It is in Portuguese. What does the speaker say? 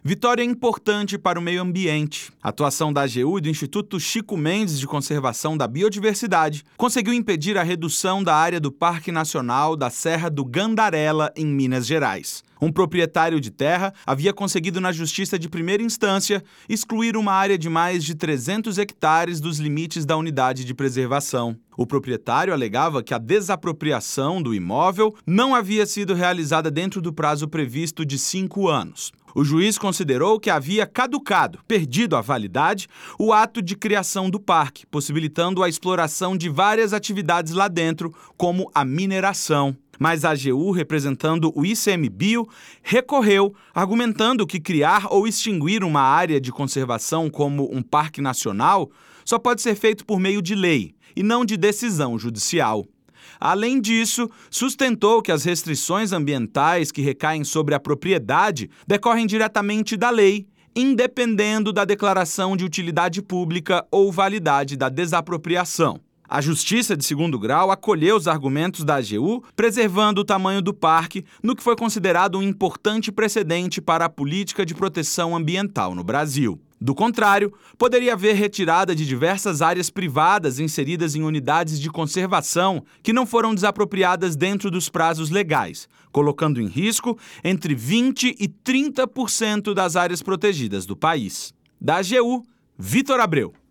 Vitória importante para o meio ambiente. A atuação da AGU e do Instituto Chico Mendes de Conservação da Biodiversidade conseguiu impedir a redução da área do Parque Nacional da Serra do Gandarela, em Minas Gerais. Um proprietário de terra havia conseguido na Justiça de primeira instância excluir uma área de mais de 300 hectares dos limites da unidade de preservação. O proprietário alegava que a desapropriação do imóvel não havia sido realizada dentro do prazo previsto de 5 anos. O juiz considerou que havia caducado, perdido a validade, o ato de criação do parque, possibilitando a exploração de várias atividades lá dentro, como a mineração. Mas a AGU, representando o ICMBio, recorreu, argumentando que criar ou extinguir uma área de conservação como um parque nacional só pode ser feito por meio de lei e não de decisão judicial. Além disso, sustentou que as restrições ambientais que recaem sobre a propriedade decorrem diretamente da lei, independendo da declaração de utilidade pública ou validade da desapropriação. A Justiça de segundo grau acolheu os argumentos da AGU, preservando o tamanho do parque, no que foi considerado um importante precedente para a política de proteção ambiental no Brasil. Do contrário, poderia haver retirada de diversas áreas privadas inseridas em unidades de conservação que não foram desapropriadas dentro dos prazos legais, colocando em risco entre 20% e 30% das áreas protegidas do país. Da AGU, Vitor Abreu.